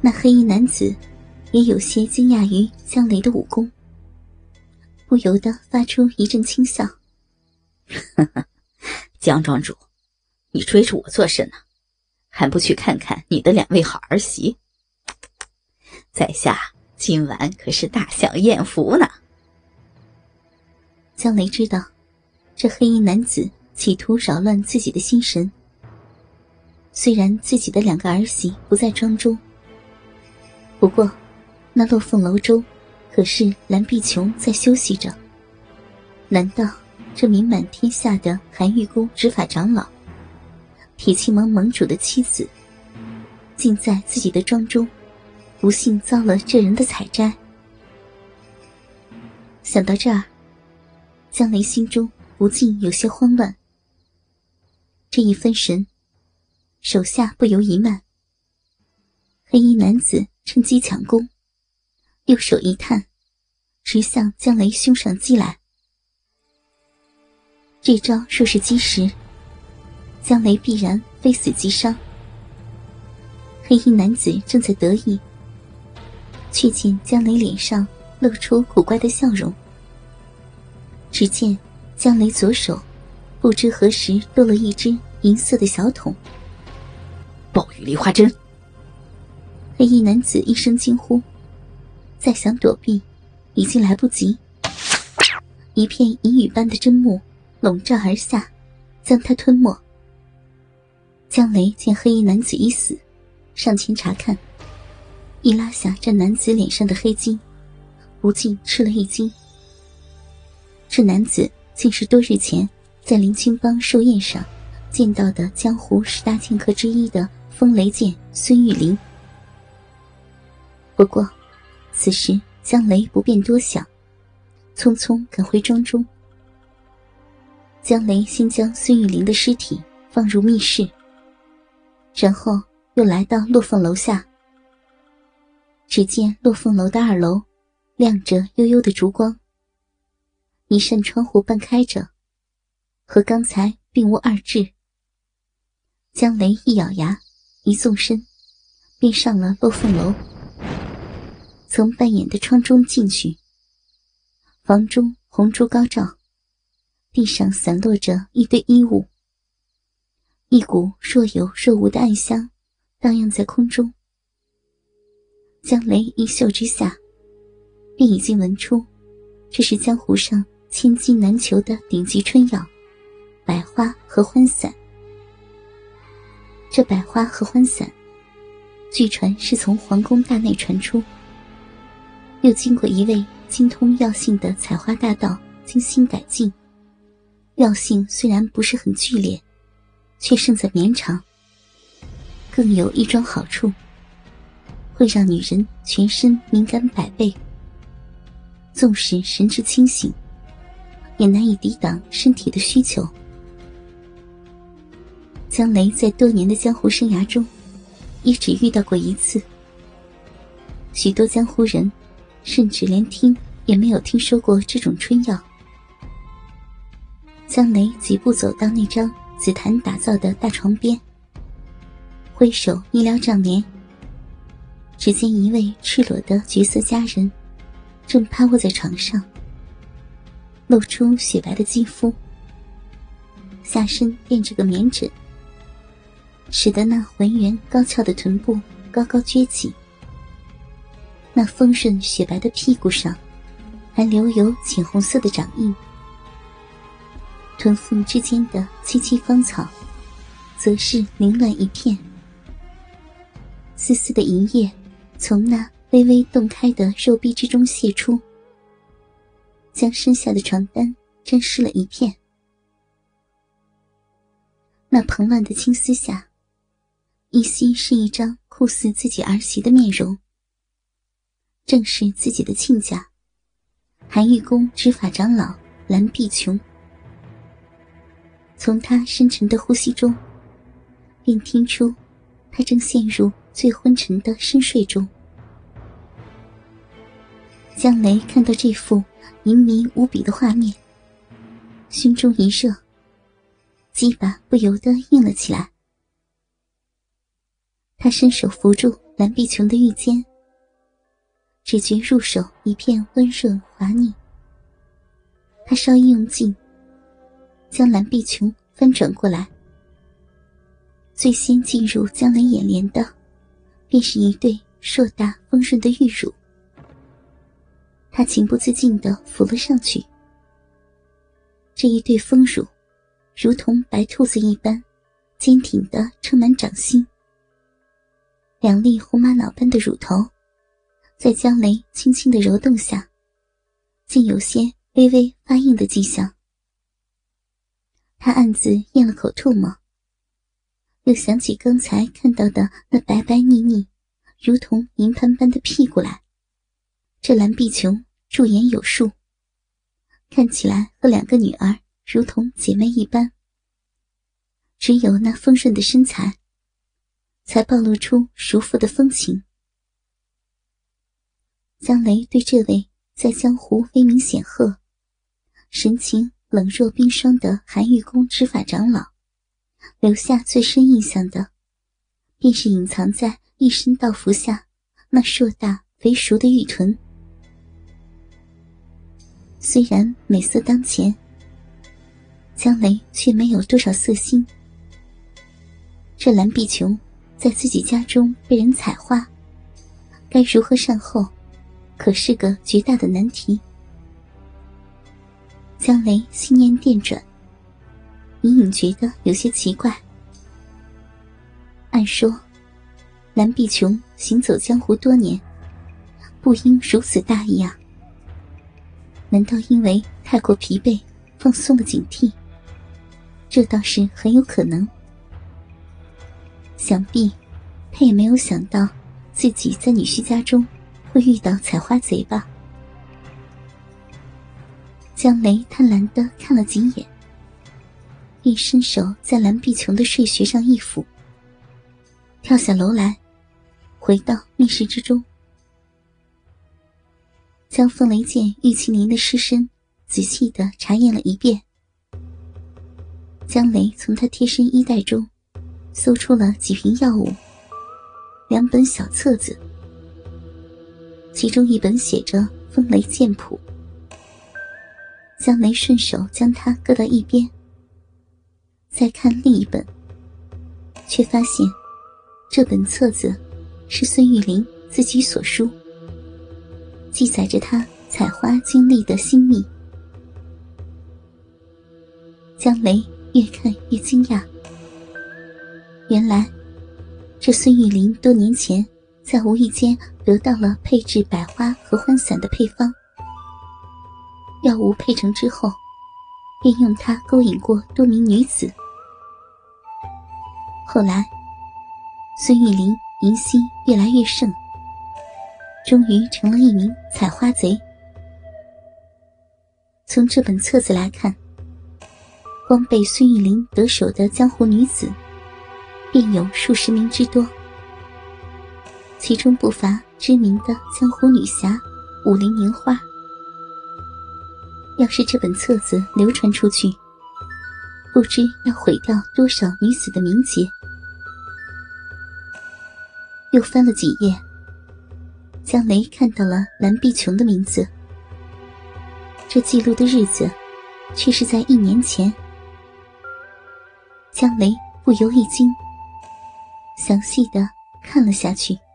那黑衣男子也有些惊讶于江雷的武功，不由得发出一阵轻笑。 江庄主，你追着我做甚呢？还不去看看你的2位好儿媳？在下今晚可是大享艳福呢。 江雷知道这黑衣男子企图扰乱自己的心神，虽然自己的2个儿媳不在庄中，不过那落凤楼中可是蓝碧琼在休息着，难道这名满天下的韩玉宫执法长老，铁骑盟盟主的妻子，竟在自己的庄中不幸遭了这人的采摘？想到这儿，江雷心中不禁有些慌乱。这一分神，手下不由一慢，黑衣男子趁机抢攻，右手一探，直向江雷胸上击来。这招若是击实，江雷必然非死即伤。黑衣男子正在得意，却见江雷脸上露出古怪的笑容。只见江雷左手不知何时多了一只银色的小桶。 暴雨梨花针！ 黑衣男子一声惊呼，再想躲避已经来不及，一片银雨般的针幕笼罩而下，将他吞没。江雷见黑衣男子已死，上前查看，一拉下这男子脸上的黑巾，不禁吃了一惊。这男子竟是多日前在林清帮寿宴上见到的江湖10大剑客之一的风雷剑孙玉麟。不过此时江雷不便多想，匆匆赶回庄中。江雷先将孙玉麟的尸体放入密室，然后又来到落凤楼下。只见落凤楼的2楼亮着幽幽的烛光，一扇窗户半开着，和刚才并无二致。江雷一咬牙，一纵身，便上了落凤楼。从半掩的窗中进去，房中红烛高照，地上散落着一堆衣物，一股若有若无的暗香荡漾在空中。江雷一嗅之下，便已经闻出这是江湖上千金难求的顶级春药百花合欢散。这百花合欢散据传是从皇宫大内传出，又经过一位精通药性的采花大盗精心改进，药性虽然不是很剧烈，却胜在绵长，更有一桩好处，会让女人全身敏感100倍，纵使神志清醒，也难以抵挡身体的需求。江雷在多年的江湖生涯中也只遇到过一次，许多江湖人甚至连听也没有听说过这种春药。江雷几步走到那张紫檀打造的大床边，挥手一撩帐帘，只见一位赤裸的绝色佳人正趴卧在床上，露出雪白的肌肤，下身垫着个棉枕，使得那浑圆高翘的臀部高高撅起，那丰润雪白的屁股上还留有浅红色的掌印，臀缝之间的萋萋芳草则是凌乱一片，丝丝的银液从那微微洞开的肉壁之中泄出，将身下的床单沾湿了一片。那蓬乱的青丝下，依稀是一张酷似自己儿媳的面容，正是自己的亲家韩玉宫执法长老蓝碧琼。从他深沉的呼吸中，便听出他正陷入最昏沉的深睡中。江雷看到这幅淫迷无比的画面，心中一热，鸡巴不由得硬了起来。 他伸手扶住蓝碧琼的玉肩，只觉入手一片温润滑腻。他稍一用劲，将蓝碧琼翻转过来。最先进入江雷眼帘的，便是一对硕大丰润的玉乳。他情不自禁地扶了上去。这一对丰乳，如同白兔子一般，坚挺地撑满掌心。两粒红玛瑙般的乳头，在江雷轻轻的揉动下，竟有些微微发硬的迹象。他暗自咽了口唾沫，又想起刚才看到的那白白腻腻如同银盘般的屁股来。这蓝碧琼驻颜有术，看起来和两个女儿如同姐妹一般，只有那丰润的身材才暴露出熟妇的风情。江雷对这位在江湖威名显赫、神情冷若冰霜的韩玉宫执法长老留下最深印象的，便是隐藏在一身道服下那硕大肥熟的玉臀。虽然美色当前，江雷却没有多少色心。这蓝碧琼在自己家中被人采花，该如何善后，可是个绝大的难题。江雷心念电转，隐隐觉得有些奇怪。按说蓝碧琼行走江湖多年，不应如此大意啊。难道因为太过疲惫，放松了警惕？这倒是很有可能。想必他也没有想到自己在女婿家中会遇到采花贼吧。江雷贪婪地看了几眼，便伸手在蓝碧琼的睡穴上一抚，跳下楼来，回到密室之中，将凤雷剑玉麒麟的尸身仔细地查验了一遍。江雷从他贴身衣袋中搜出了几瓶药物，2本小册子，其中一本写着凤雷剑谱。江雷顺手将它搁到一边，再看另一本，却发现这本册子是孙玉玲自己所书，记载着他采花经历的心秘。江雷越看越惊讶，原来这孙玉玲多年前在无意间得到了配制百花合欢散的配方，药物配成之后，便用它勾引过多名女子。后来孙玉玲淫心越来越盛，终于成了一名采花贼。从这本册子来看，光被孙玉玲得手的江湖女子便有数十名之多，其中不乏知名的江湖女侠武林名花。要是这本册子流传出去，不知要毁掉多少女子的名节。又翻了几页，江雷看到了蓝碧琼的名字，这记录的日子却是在1年前。江雷不由一惊，详细地看了下去。